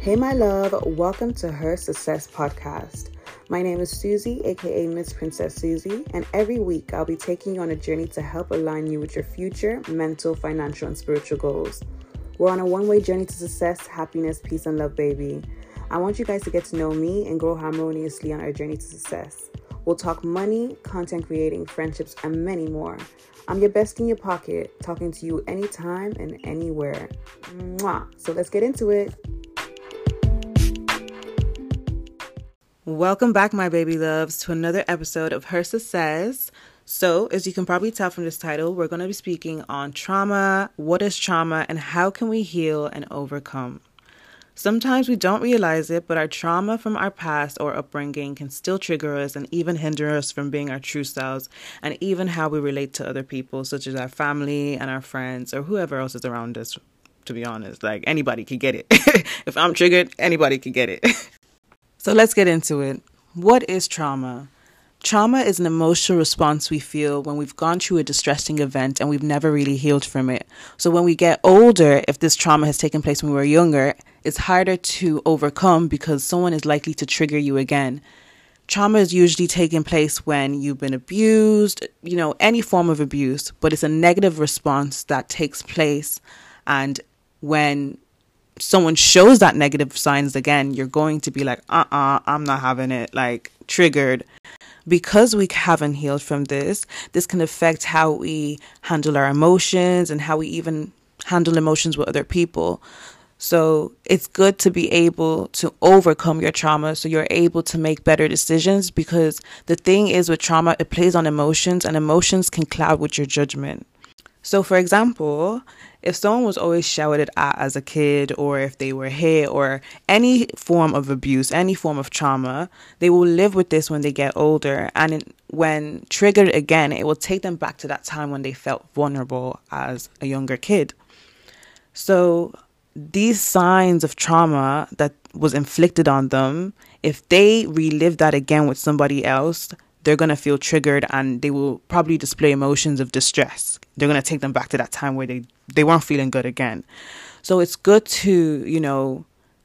Hey, my love, welcome to Her Success Podcast. My name is Susie, aka Miss Princess Susie, and every week I'll be taking you on a journey to help align you with your future, mental, financial, and spiritual goals. We're on a one-way journey to success, happiness, peace, and love, baby. I want you guys to get to know me and grow harmoniously on our journey to success. We'll talk money, content creating, friendships, and many more. I'm your best in your pocket, talking to you anytime and anywhere. Mwah. So let's get into it. Welcome back, my baby loves, to another episode of Her Success. So, as you can probably tell from this title, we're going to be speaking on trauma, what is trauma, and how can we heal and overcome. Sometimes we don't realize it, but our trauma from our past or upbringing can still trigger us and even hinder us from being our true selves and even how we relate to other people, such as our family and our friends or whoever else is around us, to be honest. Like, anybody could get it. If I'm triggered, anybody could get it. So let's get into it. What is trauma? Trauma is an emotional response we feel when we've gone through a distressing event and we've never really healed from it. So when we get older, if this trauma has taken place when we were younger, it's harder to overcome because someone is likely to trigger you again. Trauma is usually taking place when you've been abused, any form of abuse, but it's a negative response that takes place. And when someone shows that negative signs again, you're going to be like, I'm not having it, like triggered. Because we haven't healed from this can affect how we handle our emotions and how we even handle emotions with other people. So it's good to be able to overcome your trauma so you're able to make better decisions, because the thing is with trauma, it plays on emotions and emotions can cloud with your judgment. So for example, if someone was always shouted at as a kid, or if they were hit, or any form of abuse, any form of trauma, they will live with this when they get older. And when triggered again, it will take them back to that time when they felt vulnerable as a younger kid. So these signs of trauma that was inflicted on them, if they relive that again with somebody else, they're going to feel triggered and they will probably display emotions of distress. They're going to take them back to that time where they weren't feeling good again. So it's good to,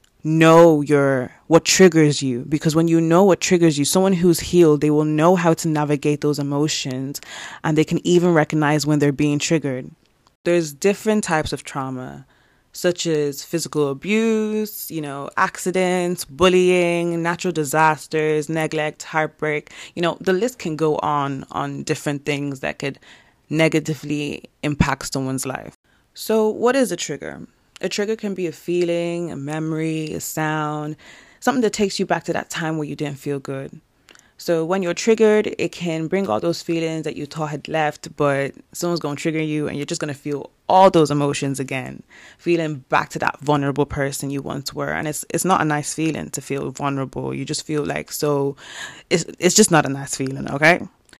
know what triggers you, because when you know what triggers you, someone who's healed, they will know how to navigate those emotions, and they can even recognize when they're being triggered. There's different types of trauma, such as physical abuse, accidents, bullying, natural disasters, neglect, heartbreak. The list can go on different things that could negatively impact someone's life. So what is a trigger? A trigger can be a feeling, a memory, a sound, something that takes you back to that time where you didn't feel good. So when you're triggered, it can bring all those feelings that you thought had left, but someone's going to trigger you and you're just going to feel all those emotions again, feeling back to that vulnerable person you once were. And it's not a nice feeling to feel vulnerable. You just feel like, so it's just not a nice feeling, okay?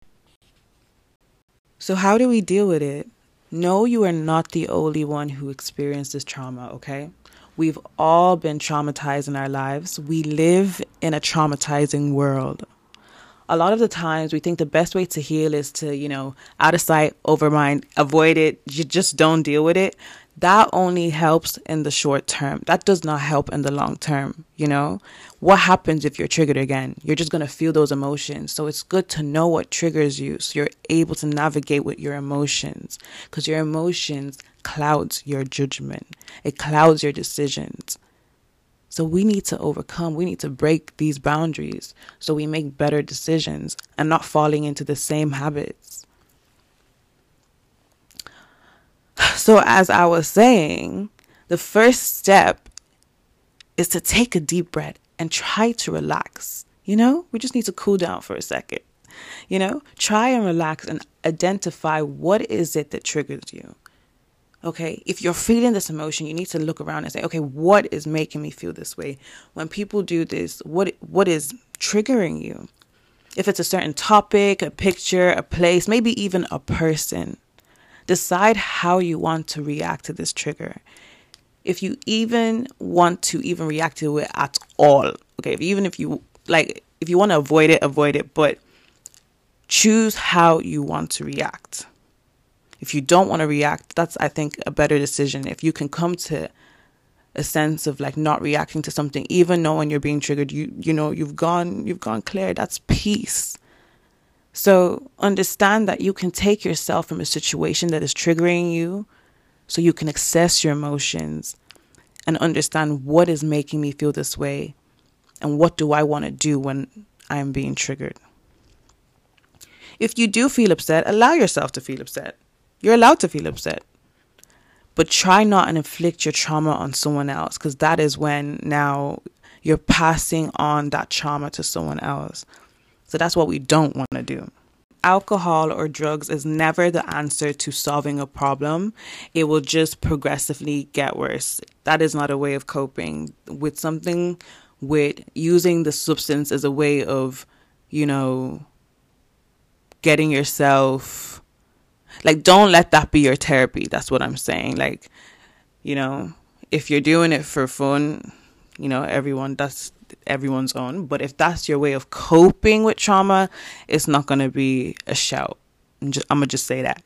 So how do we deal with it? No, you are not the only one who experienced this trauma, okay? We've all been traumatized in our lives. We live in a traumatizing world. A lot of the times we think the best way to heal is to, out of sight, over mind, avoid it. You just don't deal with it. That only helps in the short term. That does not help in the long term. What happens if you're triggered again? You're just going to feel those emotions. So it's good to know what triggers you so you're able to navigate with your emotions, because your emotions clouds your judgment. It clouds your decisions. So we need to overcome, we need to break these boundaries so we make better decisions and not falling into the same habits. So as I was saying, the first step is to take a deep breath and try to relax. We just need to cool down for a second. Try and relax and identify what is it that triggers you. Okay, if you're feeling this emotion, you need to look around and say, okay, what is making me feel this way? When people do this, what is triggering you? If it's a certain topic, a picture, a place, maybe even a person, decide how you want to react to this trigger. If you even want to react to it at all, okay, if you want to avoid it, but choose how you want to react. If you don't want to react, that's, I think, a better decision. If you can come to a sense of like not reacting to something, even knowing you're being triggered. You've gone clear. That's peace. So understand that you can take yourself from a situation that is triggering you, so you can assess your emotions and understand what is making me feel this way and what do I want to do when I'm being triggered. If you do feel upset, allow yourself to feel upset. You're allowed to feel upset. But try not and inflict your trauma on someone else, because that is when now you're passing on that trauma to someone else. So that's what we don't want to do. Alcohol or drugs is never the answer to solving a problem. It will just progressively get worse. That is not a way of coping with something, with using the substance as a way of, getting yourself, like, don't let that be your therapy. That's what I'm saying. Like, if you're doing it for fun, that's everyone's own. But if that's your way of coping with trauma, it's not going to be a shout. I'm going to just say that.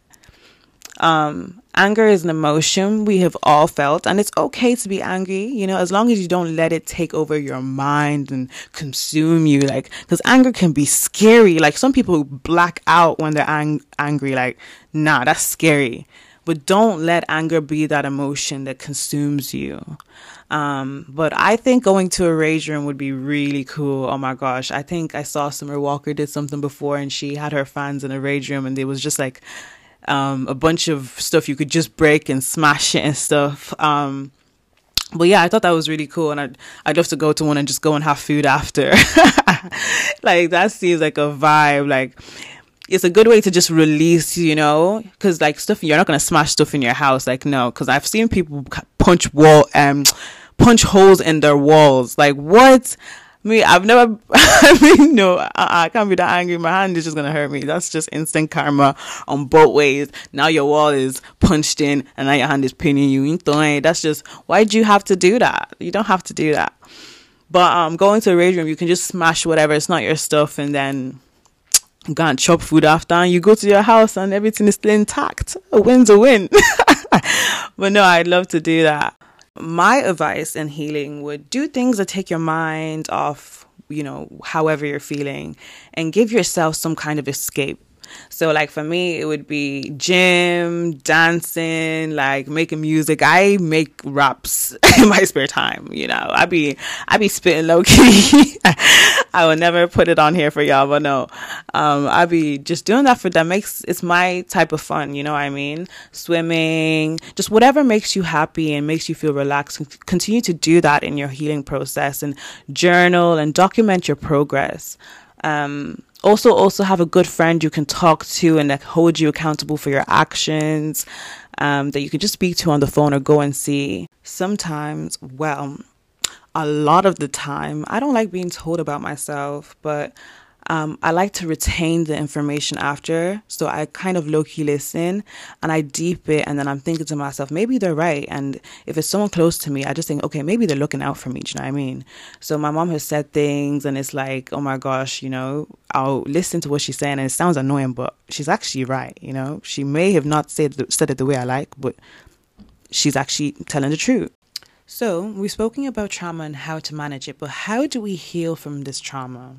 Anger is an emotion we have all felt, and it's okay to be angry, as long as you don't let it take over your mind and consume you, like, because anger can be scary. Like, some people black out when they're angry, like, nah, that's scary. But don't let anger be that emotion that consumes you. But I think going to a rage room would be really cool. Oh my gosh. I think I saw Summer Walker did something before, and she had her fans in a rage room, and there was just like a bunch of stuff you could just break and smash it and stuff. But yeah, I thought that was really cool, and I'd love to go to one and just go and have food after. Like, that seems like a vibe. Like, it's a good way to just release, because like stuff, you're not going to smash stuff in your house. Like, no, because I've seen people punch holes in their walls. Like, what? I've never, no, I can't be that angry. My hand is just going to hurt me. That's just instant karma on both ways. Now your wall is punched in and now your hand is pinning you. That's just, why'd you have to do that? You don't have to do that. But going to a rage room, you can just smash whatever. It's not your stuff, and then go and chop food after, and you go to your house and everything is still intact. A win's a win. But no, I'd love to do that. My advice in healing would do things that take your mind off, however you're feeling, and give yourself some kind of escape. So like for me, it would be gym, dancing, like making music. I make raps in my spare time. I be spitting low key. I would never put it on here for y'all, but no, I be just doing that for them. It's my type of fun. You know what I mean? Swimming, just whatever makes you happy and makes you feel relaxed. Continue to do that in your healing process, and journal and document your progress. Also have a good friend you can talk to and that hold you accountable for your actions, that you can just speak to on the phone or go and see. Sometimes, a lot of the time, I don't like being told about myself, but I like to retain the information after. So I kind of low-key listen and I deep it, and then I'm thinking to myself, maybe they're right. And if it's someone close to me, I just think, okay, maybe they're looking out for me. Do you know what I mean? So my mom has said things and it's like, oh my gosh, I'll listen to what she's saying and it sounds annoying, but she's actually right. She may have not said it the way I like, but she's actually telling the truth. So we've spoken about trauma and how to manage it, but how do we heal from this trauma?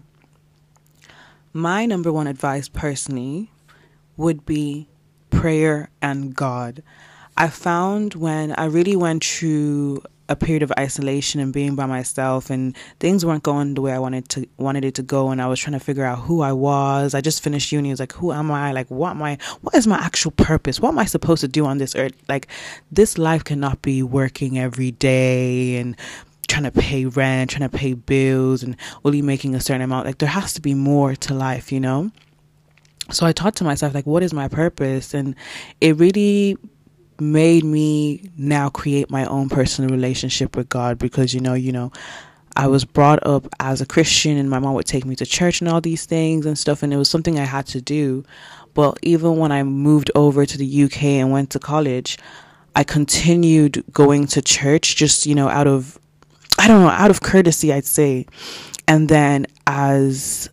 My number one advice personally would be prayer and God. I found when I really went through a period of isolation and being by myself, and things weren't going the way I wanted it to go, and I was trying to figure out who I was. I just finished uni. I was like, who am I? Like, what is my actual purpose? What am I supposed to do on this earth? Like, this life cannot be working every day and trying to pay rent, trying to pay bills, and only making a certain amount. Like, there has to be more to life, So I thought to myself, like, what is my purpose? And it really made me now create my own personal relationship with God, because I was brought up as a Christian and my mom would take me to church and all these things and stuff, and it was something I had to do. But even when I moved over to the UK and went to college, I continued going to church just out of courtesy, I'd say. And then as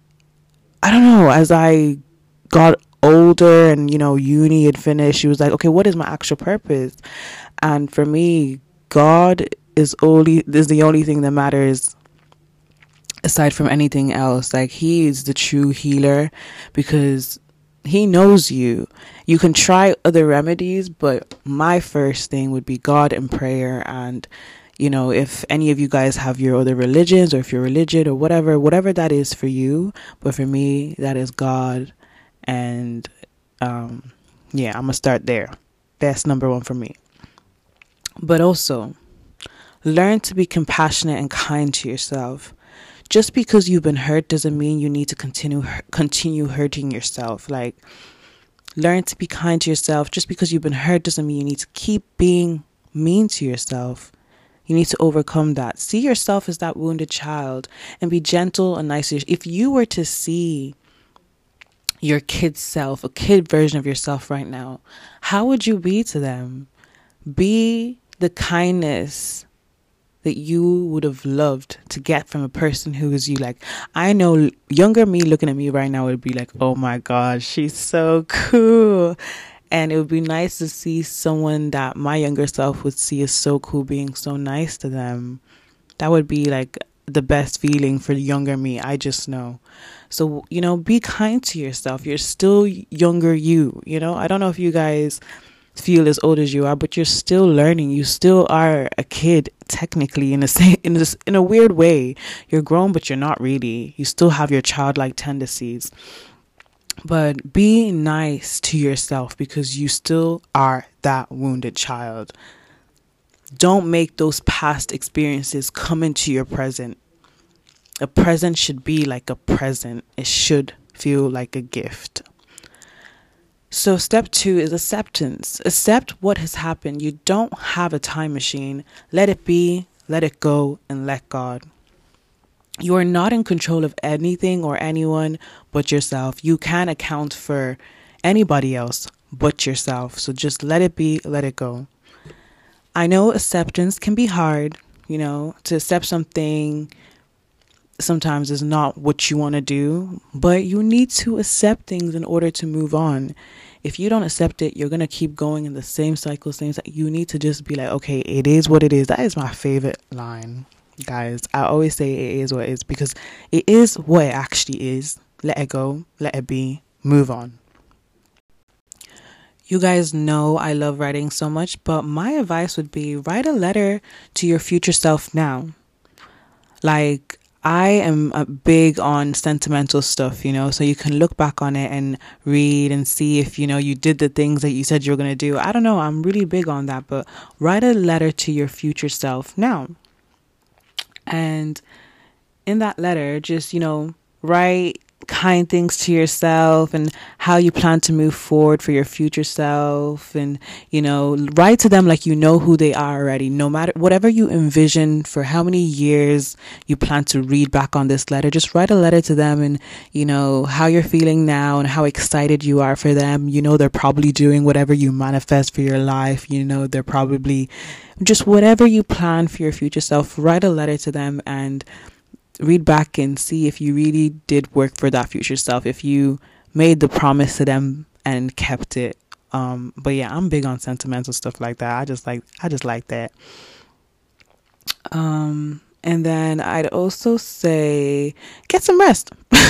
I got older and uni had finished, she was like, okay, what is my actual purpose? And for me, God is the only thing that matters aside from anything else. Like, he is the true healer because he knows you. You can try other remedies, but my first thing would be God and prayer. And if any of you guys have your other religions, or if you're religious or whatever that is for you, but for me, that is God. And I'm gonna start there. That's number one for me. But also, learn to be compassionate and kind to yourself. Just because you've been hurt doesn't mean you need to continue hurting yourself. Like, learn to be kind to yourself. Just because you've been hurt doesn't mean you need to keep being mean to yourself. You need to overcome that. See yourself as that wounded child and be gentle and nice. If you were to see your kid self, a kid version of yourself right now, how would you be to them? Be the kindness that you would have loved to get from a person who is you. Like, I know younger me looking at me right now would be like, oh my God, she's so cool. And it would be nice to see someone that my younger self would see as so cool being so nice to them. That would be like the best feeling for the younger me. I just know. So, be kind to yourself. You're still younger you. I don't know if you guys feel as old as you are, but you're still learning. You still are a kid, technically, in a weird way. You're grown, but you're not really. You still have your childlike tendencies. But be nice to yourself because you still are that wounded child. Don't make those past experiences come into your present. A present should be like a present. It should feel like a gift. So step 2 is acceptance. Accept what has happened. You don't have a time machine. Let it be, let it go, and let God. You are not in control of anything or anyone but yourself. You can't account for anybody else but yourself. So just let it be, let it go. I know acceptance can be hard. To accept something sometimes is not what you want to do, but you need to accept things in order to move on. If you don't accept it, you're going to keep going in the same cycle, You need to just be like, okay, it is what it is. That is my favorite line, guys. I always say it is what it is because it is what it actually is. Let it go, let it be, move on. You guys know I love writing so much, but my advice would be write a letter to your future self now. Like, I am big on sentimental stuff, so you can look back on it and read and see if, you did the things that you said you were going to do. I don't know. I'm really big on that. But write a letter to your future self now. And in that letter, just, write kind things to yourself and how you plan to move forward for your future self. And, write to them like who they are already. No matter whatever you envision for how many years you plan to read back on this letter, just write a letter to them and, how you're feeling now and how excited you are for them. They're probably doing whatever you manifest for your life. They're probably just whatever you plan for your future self. Write a letter to them and read back and see if you really did work for that future self, if you made the promise to them and kept it. But yeah, I'm big on sentimental stuff like that. I just like that. And then I'd also say get some rest.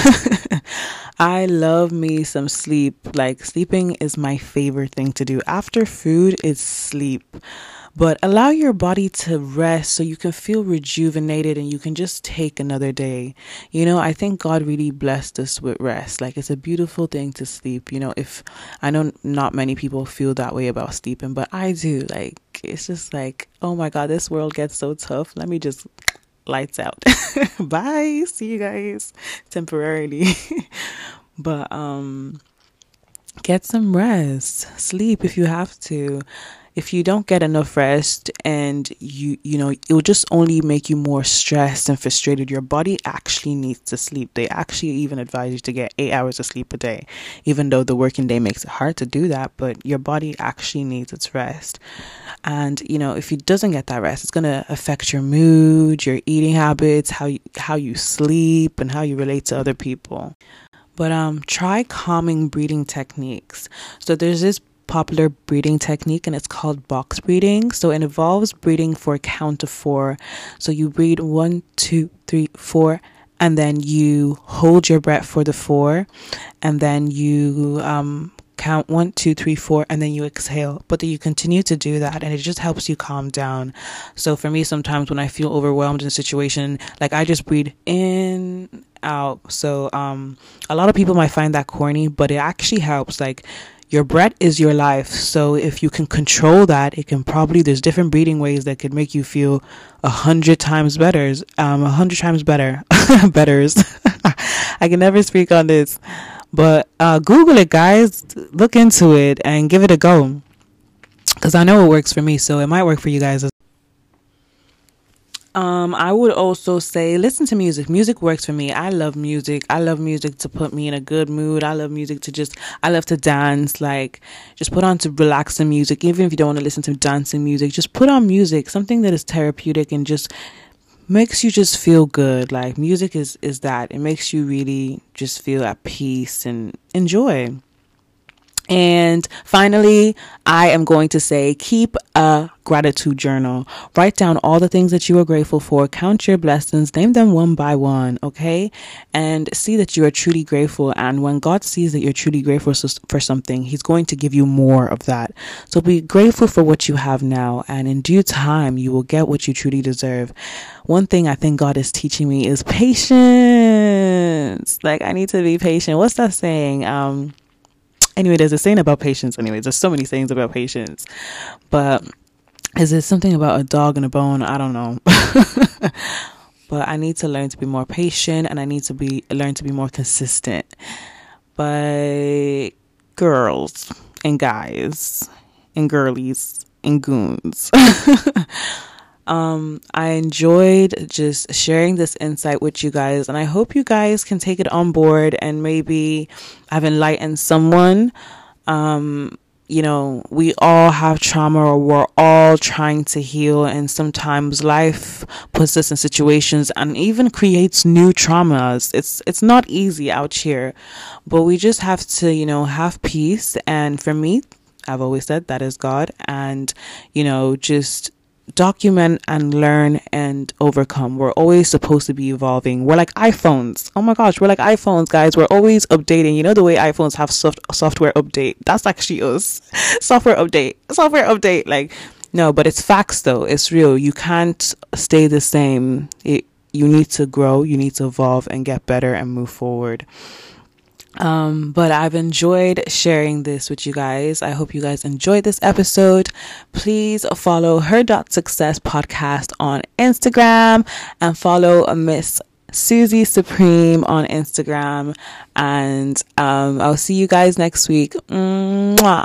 I love me some sleep. Like, sleeping is my favorite thing to do. After food is sleep. But allow your body to rest so you can feel rejuvenated and you can just take another day. I think God really blessed us with rest. Like, it's a beautiful thing to sleep. If I know not many people feel that way about sleeping, but I do. Like, it's just like, oh my God, this world gets so tough. Let me just lights out. Bye. See you guys temporarily. But get some rest. Sleep if you have to. If you don't get enough rest and it will just only make you more stressed and frustrated. Your body actually needs to sleep. They actually even advise you to get 8 hours of sleep a day, even though the working day makes it hard to do that. But your body actually needs its rest. And, if it doesn't get that rest, it's going to affect your mood, your eating habits, how you sleep and how you relate to other people. But try calming breathing techniques. So there's this popular breathing technique, and it's called box breathing. So it involves breathing for a count of 4. So you breathe 1, 2, 3, 4, and then you hold your breath for the 4, and then you count 1, 2, 3, 4, and then you exhale. But then you continue to do that, and it just helps you calm down. So for me, sometimes when I feel overwhelmed in a situation, like I just breathe in, out. So a lot of people might find that corny, but it actually helps. Like, your breath is your life. So if you can control that, it can probably, there's different breathing ways that could make you feel 100 times better. 100 times better. Betters. I can never speak on this. But Google it, guys. Look into it and give it a go. Because I know it works for me, so it might work for you guys. I would also say listen to music. Music works for me. I love music. I love music to put me in a good mood. I love music to I love to dance. Like, just put on to relaxing music. Even if you don't want to listen to dancing music, just put on music. Something that is therapeutic and just makes you just feel good. Like, music is that. It makes you really just feel at peace and enjoy. And finally, I am going to say, keep a gratitude journal. Write down all the things that you are grateful for. Count your blessings. Name them one by one, okay? And see that you are truly grateful. And when God sees that you're truly grateful for something, He's going to give you more of that. So be grateful for what you have now. And in due time, you will get what you truly deserve. One thing I think God is teaching me is patience. Like, I need to be patient. What's that saying? Anyway, there's a saying about patience. Anyways, there's so many sayings about patience. But is it something about a dog and a bone? I don't know. But I need to learn to be more patient, and I need to learn to be more consistent. But girls and guys and girlies and goons, I enjoyed just sharing this insight with you guys, and I hope you guys can take it on board and maybe I've enlightened someone. You know, we all have trauma, or we're all trying to heal, and sometimes life puts us in situations and even creates new traumas. It's not easy out here, but we just have to, you know, have peace. And for me, I've always said that is God, and, you know, just document and learn and overcome. We're always supposed to be evolving. We're like iPhones. Oh my gosh, we're like iPhones, guys. We're always updating. You know, the way iPhones have software update, that's actually us. Software update. Like, no, but it's facts though. It's real. You can't stay the same. You need to grow, you need to evolve and get better and move forward. But I've enjoyed sharing this with you guys. I hope you guys enjoyed this episode. Please follow Her.Success podcast on Instagram, and follow Miss Susie Supreme on Instagram. And I'll see you guys next week. Mwah.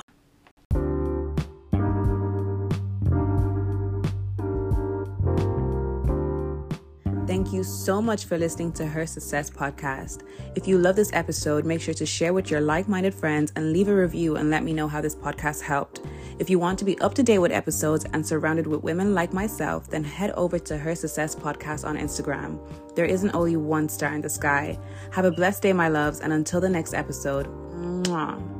Thank you so much for listening to Her Success podcast. If you love this episode, make sure to share with your like-minded friends and leave a review and let me know how this podcast helped. If you want to be up to date with episodes and surrounded with women like myself, then head over to Her Success podcast on Instagram. There isn't only one star in the sky. Have a blessed day, my loves, and until the next episode, mwah.